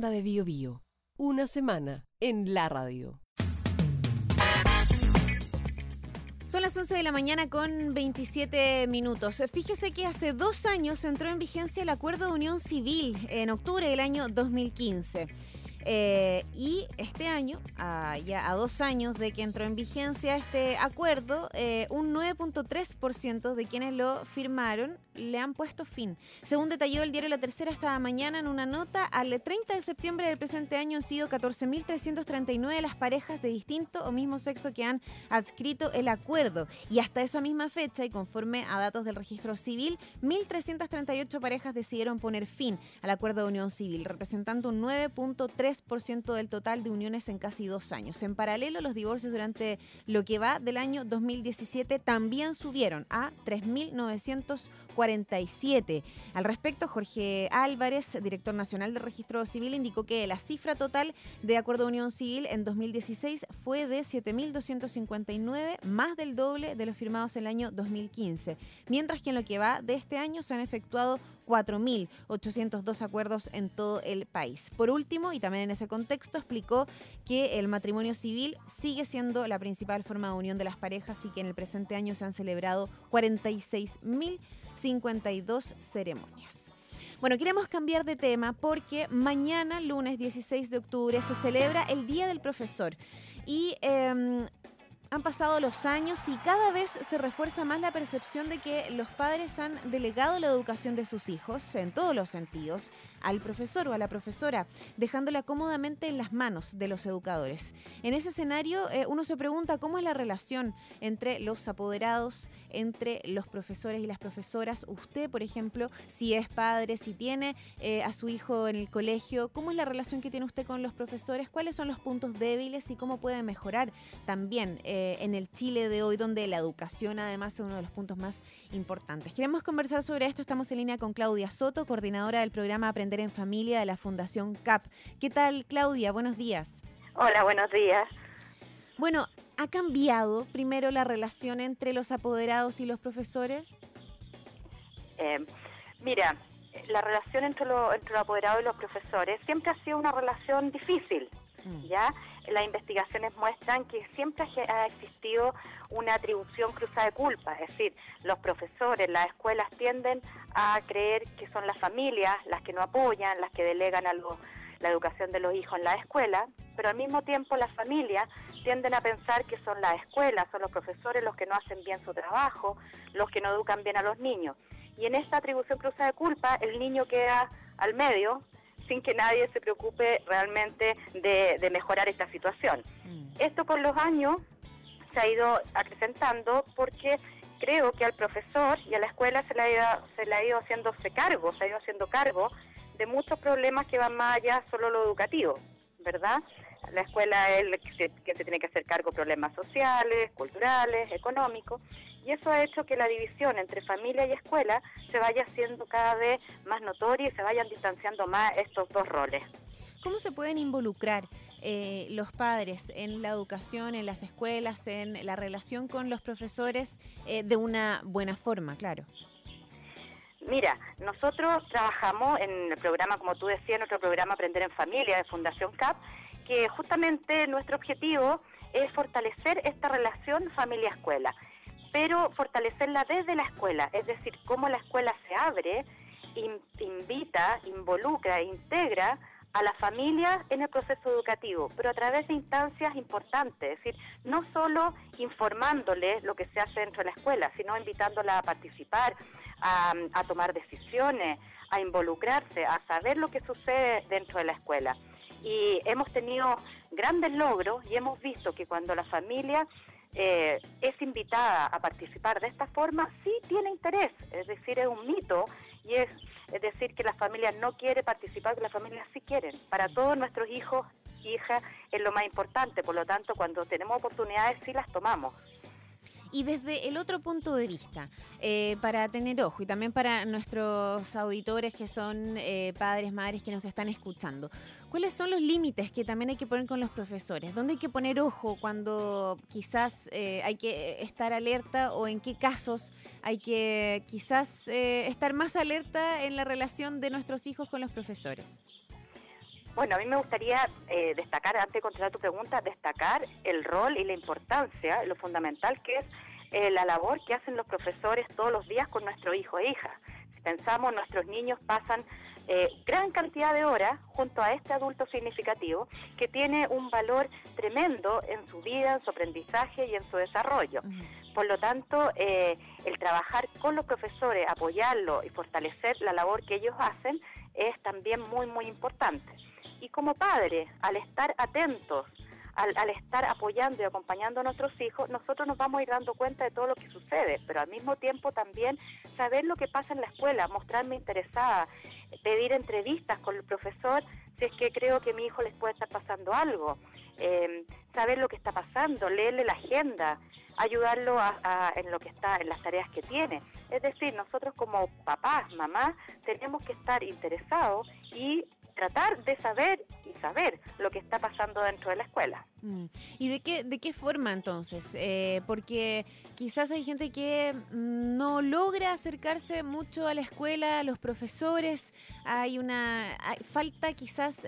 Agenda de Bio Bio. Una semana en la radio. Son las 11 de la mañana con 27 minutos. Fíjese que hace 2 años entró en vigencia el Acuerdo de Unión Civil, en octubre del año 2015. Y este año, ya a 2 años de que entró en vigencia este acuerdo, un 9.3% de quienes lo firmaron le han puesto fin. Según detalló el diario La Tercera esta mañana en una nota, al 30 de septiembre del presente año han sido 14.339 las parejas de distinto o mismo sexo que han adscrito el acuerdo. Y hasta esa misma fecha, y conforme a datos del registro civil, 1.338 parejas decidieron poner fin al Acuerdo de Unión Civil, representando un 9.3% del total de uniones en casi 2 años. En paralelo, los divorcios durante lo que va del año 2017 también subieron a 3.947. Al respecto, Jorge Álvarez, director nacional del Registro Civil, indicó que la cifra total de Acuerdo de Unión Civil en 2016 fue de 7.259, más del doble de los firmados en el año 2015, mientras que en lo que va de este año se han efectuado 4.802 acuerdos en todo el país. Por último, y también en ese contexto, explicó que el matrimonio civil sigue siendo la principal forma de unión de las parejas y que en el presente año se han celebrado 46.052 ceremonias. Bueno, queremos cambiar de tema porque mañana, lunes 16 de octubre, se celebra el Día del Profesor y han pasado los años y cada vez se refuerza más la percepción de que los padres han delegado la educación de sus hijos, en todos los sentidos, al profesor o a la profesora, dejándola cómodamente en las manos de los educadores. En ese escenario, uno se pregunta cómo es la relación entre los apoderados, entre los profesores y las profesoras. Usted, por ejemplo, si es padre, si tiene a su hijo en el colegio, ¿cómo es la relación que tiene usted con los profesores? ¿Cuáles son los puntos débiles y cómo puede mejorar también en el Chile de hoy, donde la educación además es uno de los puntos más importantes? Queremos conversar sobre esto. Estamos en línea con Claudia Soto, coordinadora del programa Aprender en Familia de la Fundación CAP. ¿Qué tal, Claudia? Buenos días. Hola, buenos días. Bueno, ¿ha cambiado primero la relación entre los apoderados y los profesores? Mira, la relación entre los apoderados y los profesores siempre ha sido una relación difícil. ¿Ya? Las investigaciones muestran que siempre ha existido una atribución cruzada de culpa, es decir, los profesores, las escuelas tienden a creer que son las familias las que no apoyan, las que delegan la educación de los hijos en la escuela, pero al mismo tiempo las familias tienden a pensar que son las escuelas, son los profesores los que no hacen bien su trabajo, los que no educan bien a los niños. Y en esta atribución cruzada de culpa, el niño queda al medio, sin que nadie se preocupe realmente de mejorar esta situación. Esto con los años se ha ido acrecentando porque creo que al profesor y a la escuela se le ha ido haciéndose cargo, se ha ido haciendo cargo de muchos problemas que van más allá solo lo educativo, ¿verdad? La escuela es el que se tiene que hacer cargo de problemas sociales, culturales, económicos, y eso ha hecho que la división entre familia y escuela se vaya haciendo cada vez más notoria y se vayan distanciando más estos dos roles. ¿Cómo se pueden involucrar los padres en la educación, en las escuelas, en la relación con los profesores de una buena forma, claro? Mira, nosotros trabajamos en el programa, como tú decías, nuestro programa Aprender en Familia de Fundación CAP, que justamente nuestro objetivo es fortalecer esta relación familia-escuela, pero fortalecerla desde la escuela, es decir, cómo la escuela se abre, invita, involucra, integra a la familia en el proceso educativo, pero a través de instancias importantes, es decir, no solo informándole lo que se hace dentro de la escuela, sino invitándola a participar, a tomar decisiones, a involucrarse, a saber lo que sucede dentro de la escuela. Y hemos tenido grandes logros y hemos visto que cuando la familia es invitada a participar de esta forma, sí tiene interés, es decir, es un mito y es decir que la familia no quiere participar, que las familias sí quieren. Para todos nuestros hijos y hijas es lo más importante, por lo tanto, cuando tenemos oportunidades sí las tomamos. Y desde el otro punto de vista, para tener ojo y también para nuestros auditores que son padres, madres que nos están escuchando, ¿cuáles son los límites que también hay que poner con los profesores? ¿Dónde hay que poner ojo cuando quizás hay que estar alerta o en qué casos hay que quizás estar más alerta en la relación de nuestros hijos con los profesores? Bueno, a mí me gustaría destacar, antes de contestar tu pregunta, destacar el rol y la importancia, lo fundamental que es la labor que hacen los profesores todos los días con nuestro hijo e hija. Si pensamos, nuestros niños pasan gran cantidad de horas junto a este adulto significativo que tiene un valor tremendo en su vida, en su aprendizaje y en su desarrollo. Por lo tanto, el trabajar con los profesores, apoyarlo y fortalecer la labor que ellos hacen es también muy, muy importante. Y como padres, al estar atentos, al estar apoyando y acompañando a nuestros hijos, nosotros nos vamos a ir dando cuenta de todo lo que sucede, pero al mismo tiempo también saber lo que pasa en la escuela, mostrarme interesada, pedir entrevistas con el profesor si es que creo que a mi hijo les puede estar pasando algo, saber lo que está pasando, leerle la agenda, ayudarlo en lo que está, en las tareas que tiene. Es decir, nosotros como papás, mamás, tenemos que estar interesados y tratar de saber lo que está pasando dentro de la escuela. ¿Y de qué forma entonces? Porque quizás hay gente que no logra acercarse mucho a la escuela, a los profesores, falta quizás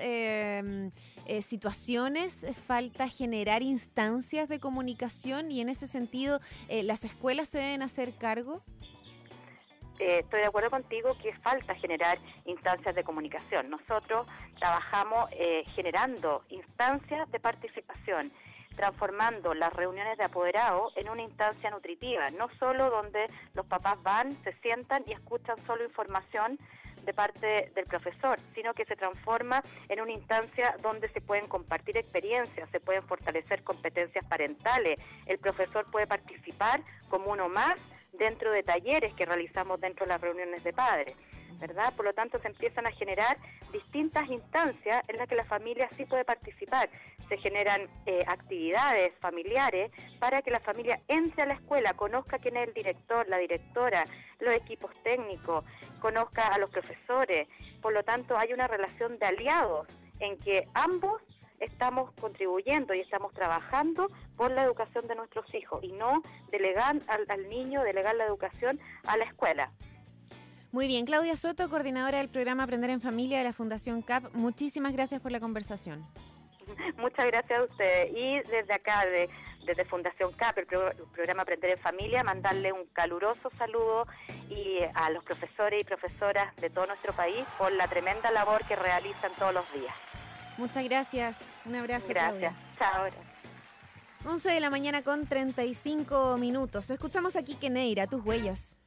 situaciones, falta generar instancias de comunicación y en ese sentido, ¿las escuelas se deben hacer cargo? Estoy de acuerdo contigo que falta generar instancias de comunicación. Nosotros trabajamos generando instancias de participación, transformando las reuniones de apoderados en una instancia nutritiva, no solo donde los papás van, se sientan y escuchan solo información de parte del profesor, sino que se transforma en una instancia donde se pueden compartir experiencias, se pueden fortalecer competencias parentales, el profesor puede participar como uno más dentro de talleres que realizamos dentro de las reuniones de padres, ¿verdad? Por lo tanto, se empiezan a generar distintas instancias en las que la familia sí puede participar. Se generan actividades familiares para que la familia entre a la escuela, conozca quién es el director, la directora, los equipos técnicos, conozca a los profesores. Por lo tanto, hay una relación de aliados en que ambos estamos contribuyendo y estamos trabajando por la educación de nuestros hijos y no delegar al niño, delegar la educación a la escuela. Muy bien, Claudia Soto, coordinadora del programa Aprender en Familia de la Fundación CAP, muchísimas gracias por la conversación. Muchas gracias a ustedes y desde acá, desde Fundación CAP, el programa Aprender en Familia, mandarle un caluroso saludo y a los profesores y profesoras de todo nuestro país por la tremenda labor que realizan todos los días. Muchas gracias. Un abrazo. Gracias. Chao. 11 de la mañana con 35 minutos. Escuchamos aquí Keneira, Tus Huellas.